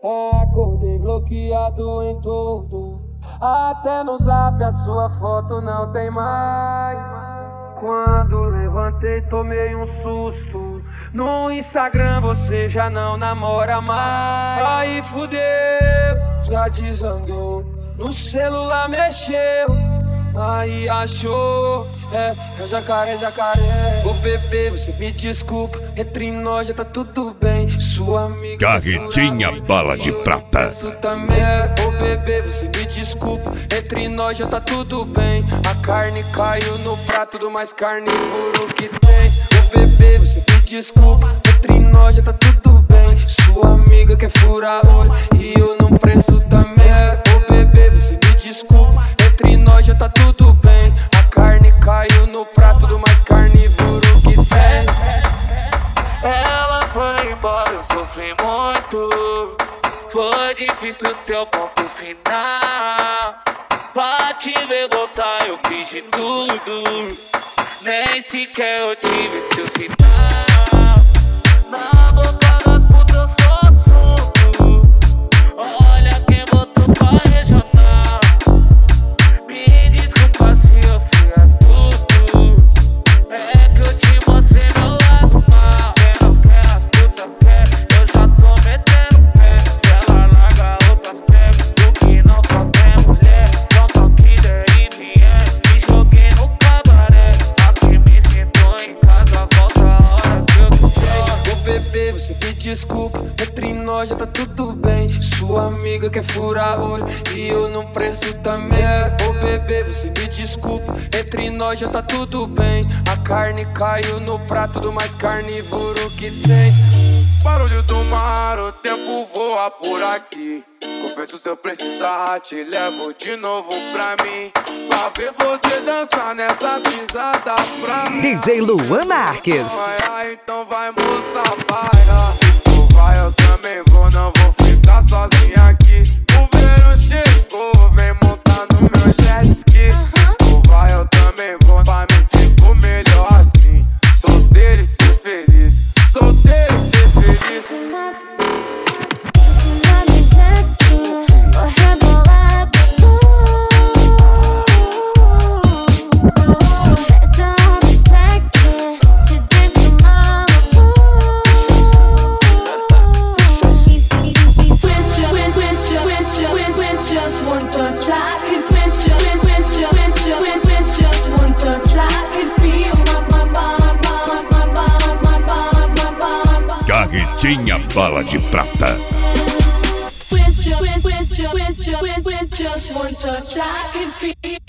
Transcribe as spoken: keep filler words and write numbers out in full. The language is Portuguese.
Acordei bloqueado em tudo, até no zap a sua foto não tem mais. Quando levantei tomei um susto, no Instagram você já não namora mais. Aí fudeu, já desandou, no celular mexeu, aí achou, é, é jacaré, jacaré. Ô bebê, você me desculpa, entre nós já tá tudo bem. Sua amiga Carretinha Bala de Prata. Tu também, ô bebê, você me desculpa, entre nós já tá tudo bem. A carne caiu no prato do mais carnívoro que tem. Ô bebê, você me desculpa, entre nós já tá tudo bem. Sua amiga quer furar olho e eu não presto também. Ô bebê, você me desculpa, entre nós já tá tudo bem. A carne caiu no prato do mais carnívoro que tem. Ela foi embora, eu sofri muito. Foi difícil teu ponto final. Pra te ver voltar eu fiz de tudo, nem sequer eu tive seu sinal. Na boca das putas eu sou assunto. Olha quem botou pra regional. Me desculpa se eu fiz tudo, é que eu te mostrei meu lado mal. Cê não quer as putas, quer, eu já tô metendo pé. Se ela larga outras pega, o que não falta é mulher. Não toque der em mim, me joguei no cabaré. Aqui me sinto em casa, volta a hora que eu quiser. Ô bebê, você me desculpa, entre nós já tá tudo bem. Sua amiga quer furar olho e eu não presto também. Ô bebê, você me desculpa, entre nós já tá tudo bem. A carne caiu no prato do mais carnívoro que tem. Barulho do mar, o tempo voa por aqui. Confesso, se eu precisar, te levo de novo pra mim. Pra ver você dançar nessa brisada pra mim. D J Luan Marques. Vai, então vai, moça, baila. Se tu vai, eu também vou, não vou ficar sozinha aqui. O verão chegou, vem montar no meu jet ski. Se tu vai, eu também vou, pra mim fico melhor assim. Solteiro e ser feliz, solteiro e ser feliz. Carretinha Bala de Prata. Just one touch, I can feel.